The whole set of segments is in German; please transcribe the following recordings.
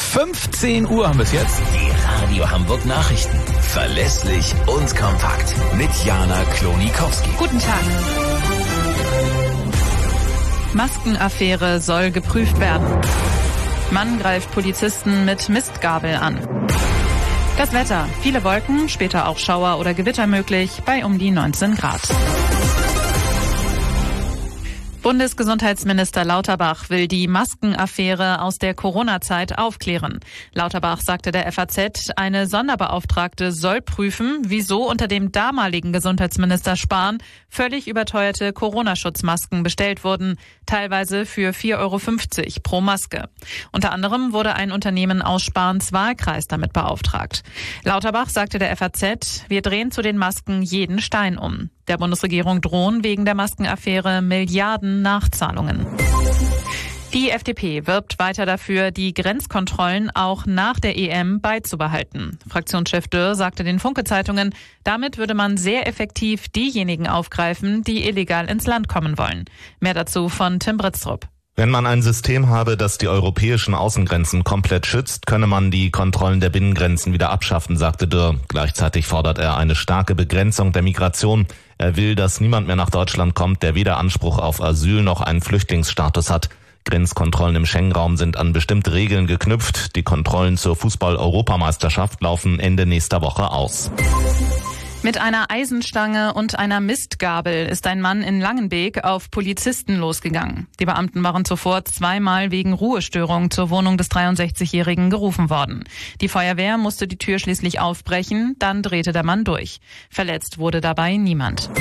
15 Uhr haben wir es jetzt. Die Radio Hamburg Nachrichten. Verlässlich und kompakt. Mit Jana Klonikowski. Guten Tag. Maskenaffäre soll geprüft werden. Mann greift Polizisten mit Mistgabel an. Das Wetter. Viele Wolken, später auch Schauer oder Gewitter möglich, bei um die 19 Grad. Bundesgesundheitsminister Lauterbach will die Maskenaffäre aus der Corona-Zeit aufklären. Lauterbach sagte der FAZ, eine Sonderbeauftragte soll prüfen, wieso unter dem damaligen Gesundheitsminister Spahn völlig überteuerte Corona-Schutzmasken bestellt wurden, teilweise für 4,50 € pro Maske. Unter anderem wurde ein Unternehmen aus Spahns Wahlkreis damit beauftragt. Lauterbach sagte der FAZ, wir drehen zu den Masken jeden Stein um. Der Bundesregierung drohen wegen der Maskenaffäre Milliarden Nachzahlungen. Die FDP wirbt weiter dafür, die Grenzkontrollen auch nach der EM beizubehalten. Fraktionschef Dürr sagte den Funke-Zeitungen, damit würde man sehr effektiv diejenigen aufgreifen, die illegal ins Land kommen wollen. Mehr dazu von Tim Britztrup. Wenn man ein System habe, das die europäischen Außengrenzen komplett schützt, könne man die Kontrollen der Binnengrenzen wieder abschaffen, sagte Dürr. Gleichzeitig fordert er eine starke Begrenzung der Migration. Er will, dass niemand mehr nach Deutschland kommt, der weder Anspruch auf Asyl noch einen Flüchtlingsstatus hat. Grenzkontrollen im Schengen-Raum sind an bestimmte Regeln geknüpft. Die Kontrollen zur Fußball-Europameisterschaft laufen Ende nächster Woche aus. Mit einer Eisenstange und einer Mistgabel ist ein Mann in Langenbeek auf Polizisten losgegangen. Die Beamten waren zuvor zweimal wegen Ruhestörung zur Wohnung des 63-Jährigen gerufen worden. Die Feuerwehr musste die Tür schließlich aufbrechen, dann drehte der Mann durch. Verletzt wurde dabei niemand.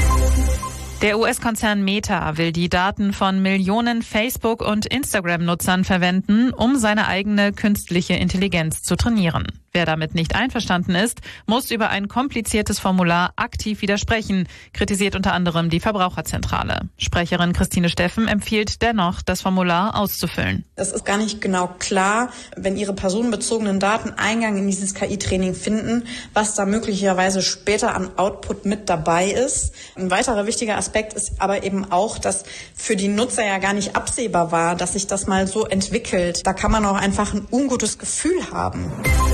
Der US-Konzern Meta will die Daten von Millionen Facebook- und Instagram-Nutzern verwenden, um seine eigene künstliche Intelligenz zu trainieren. Wer damit nicht einverstanden ist, muss über ein kompliziertes Formular aktiv widersprechen, kritisiert unter anderem die Verbraucherzentrale. Sprecherin Christine Steffen empfiehlt dennoch, das Formular auszufüllen. Es ist gar nicht genau klar, wenn Ihre personenbezogenen Daten Eingang in dieses KI-Training finden, was da möglicherweise später an Output mit dabei ist. Ein weiterer wichtiger Aspekt ist aber eben auch, dass für die Nutzer ja gar nicht absehbar war, dass sich das mal so entwickelt. Da kann man auch einfach ein ungutes Gefühl haben.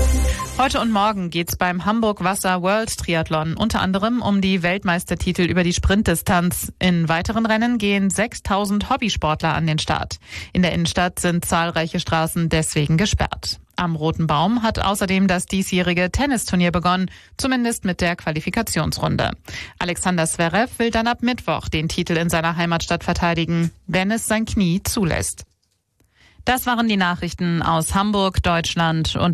Heute und morgen geht's beim Hamburg Wasser World Triathlon unter anderem um die Weltmeistertitel über die Sprintdistanz. In weiteren Rennen gehen 6.000 Hobbysportler an den Start. In der Innenstadt sind zahlreiche Straßen deswegen gesperrt. Am Roten Baum hat außerdem das diesjährige Tennisturnier begonnen, zumindest mit der Qualifikationsrunde. Alexander Zverev will dann ab Mittwoch den Titel in seiner Heimatstadt verteidigen, wenn es sein Knie zulässt. Das waren die Nachrichten aus Hamburg, Deutschland und